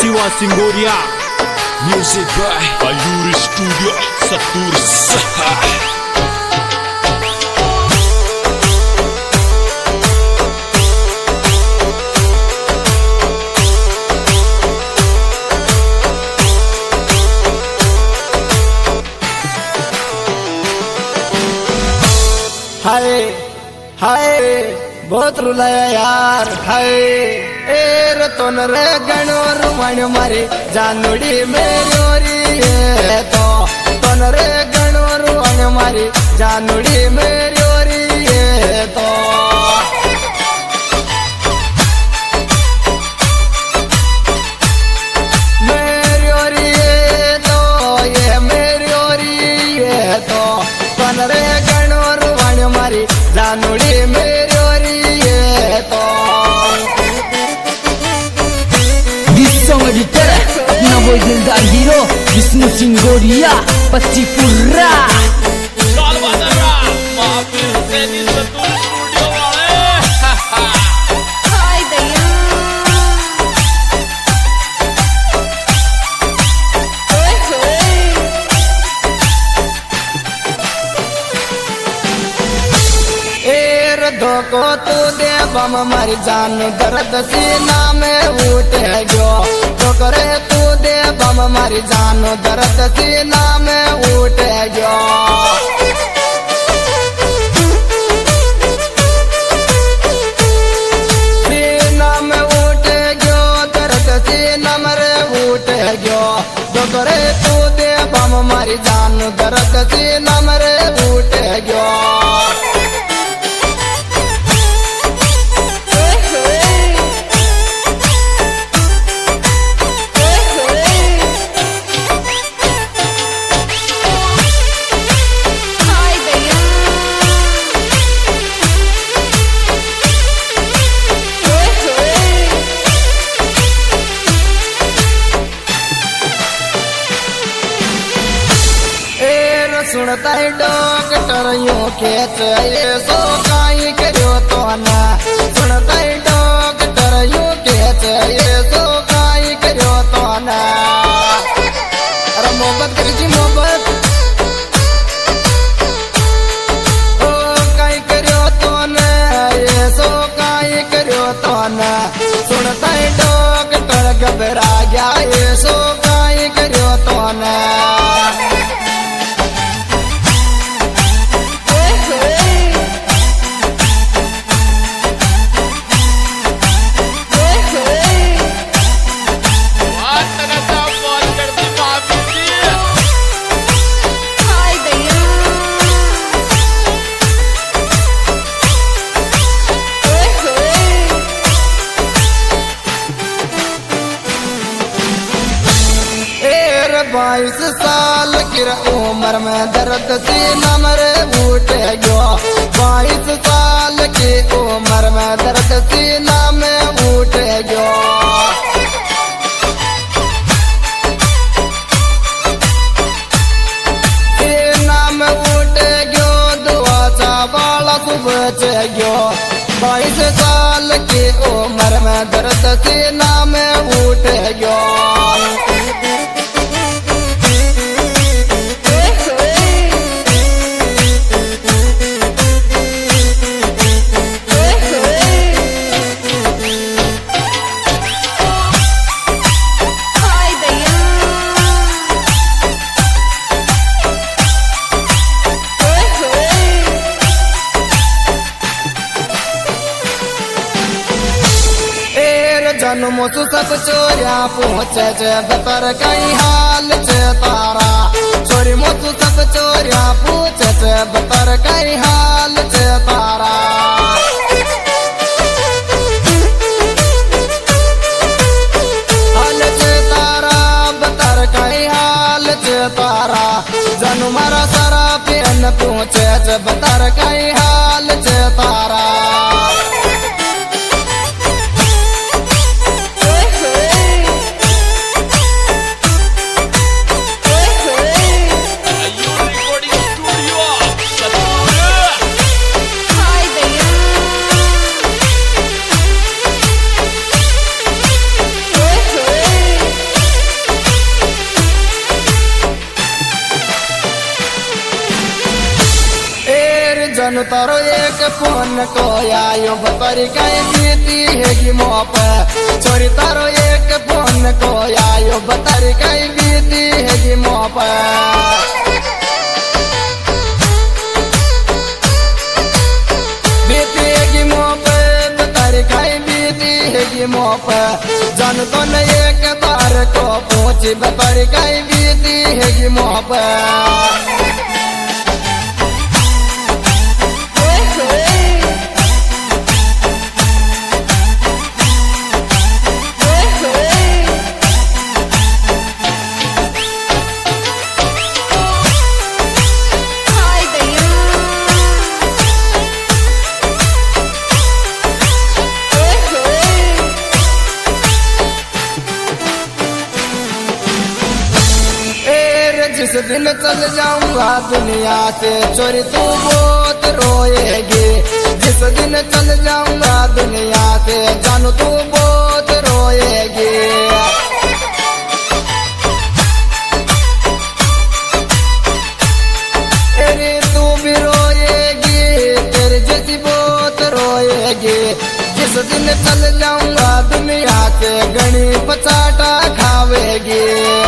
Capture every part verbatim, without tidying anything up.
Shiva Singoria. Music by आयुर studio सतूर सहा। हाय हाय बहुत रुलाया यार हाय ए रतन रे गणोर वाण मारी जानोड़ी मेरी ये तो तन रे गणोर वाण मारी जानोड़ी मेरी ये तो मेरी ये तो ये मेरी ये तो तन रे गणोर वाण मारी जानोड़ी मेरी ये तो। This song editor अपना वो दिलदार हीरो विष्णु सिंगोरिया पच्ची पुर्रा धोको तू दे बम मारी जान दर्द सीना में उठे गयो तो करे तू दे बम मारी जान दर्द सीना में उठे गयो। सीना में उठे गयो दर्द सीना मरे उठे गयो तो करे तू दे बम मारी जान दर्द सीना मरे उठे गयो। सुनता है डॉक्टर यूं खेच ये सो काई करो तो ना सुनता है डॉक्टर यूं खेच ये सो काई करो तो ना अरे मोहब्बत करी जी मोहब्बत ओ काई करो तो ना ये सो काई करो तो ना सुनता है डॉक्टर घबरा गया ये सो काई करो तो ना। बाईस साल की उम्र में दर्द सीना मरे उठे गयो बाईस साल की उम्र में दर्द सीना में उठे गयो। सीना में उठे गयो दुआ चावाला सुबह गयो बाईस साल की उम्र में दर्द सीना में उठे गयो। जन्मो तू सब चोरिया पहुँचे जे बतर कई हाल चे तारा चोरी मो तू सब चोरिया पूछे जे बतर कई हाल चे तारा। हाल चे तारा बतर कई हाल चे तारा जन्म मारा सारा पेन पूछे जे बतर कई हाल चे तारा। सुन तारो एक फोन को आयो बतरी कहीं बीती है मोप छोरी तारो एक फोन को आयो बतरी कहीं बीती है मोप बीती है मोप बतरी कहीं बीती है मोप जन तो न एक बार को पहुंची बतरी कहीं बीती है मोप जिस दिन चल जाऊंगा दुनिया से छोरी तू बहुत रोएगी जिस दिन चल जाऊंगा दुनिया से जानू तू बहुत रोएगी तेरी तू भी रोएगी तेरी जैसी बहुत रोएगी जिस दिन चल जाऊंगा दुनिया से गणी पचाटा खावेगी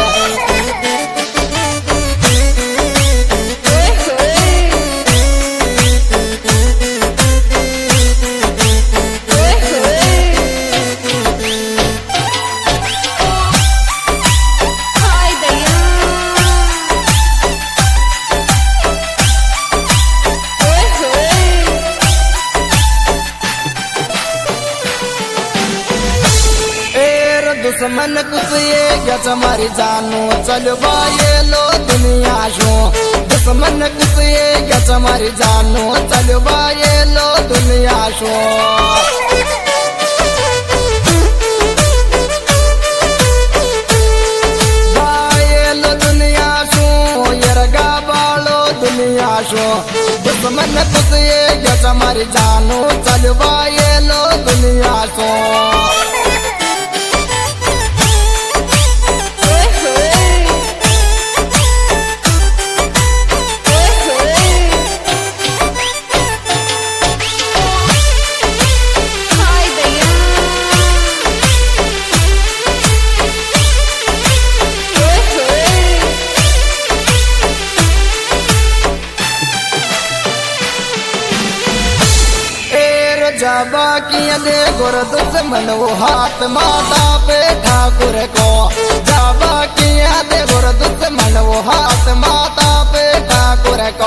दुश्मन कुछ ये गच मारी जानू चलो ये लो दुनिया शो दुश्मन कुछ ये गच मारी जानू चलो ये लो दुनिया शो बाये लो दुनिया शो यरगा बालो दुनिया शो दुश्मन कुछ ये गच मारी जानू चलो ये लो दुनिया शो जाबा किया दे गोर दुश्मन वो हाथ माता पे ठाकुर को जाबा किया दे गोर दुश्मन वो हाथ माता पे ठाकुर को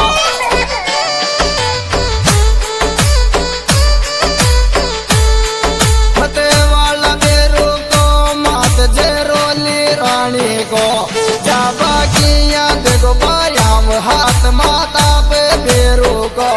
मते वाला बेरू को मात जे रोली रानी को जाबा किया दे गो बायाम हाथ माता पे बेरू को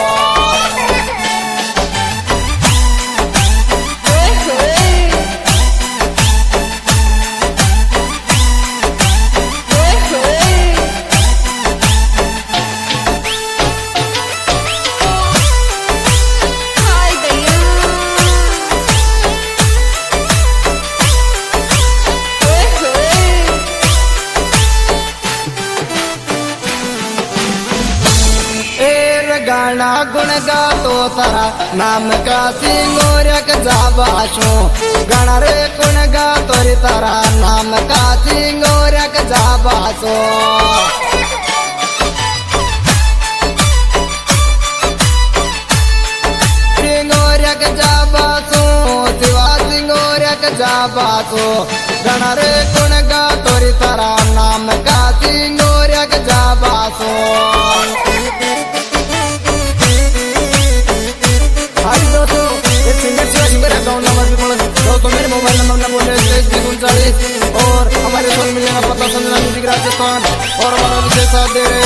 गाना गुण गा तो तारा नाम का सिंगोरक जाबाशो गाना रे गुण गा तोरी तारा नाम का सिंगोरक जाबाशो सिंगोरक जाबाशो शिवा सिंगोरक जाबाशो गाना रे गुण गा तोरी तारा नाम का सिंगोरक जाबाशो तो मेरे मोबाइल नंबर न बोले उनचालीस और हमारे सोशल मीडिया का पता संजना म्यूजिक राजस्थान और हमारा विशेष साथ दे रहे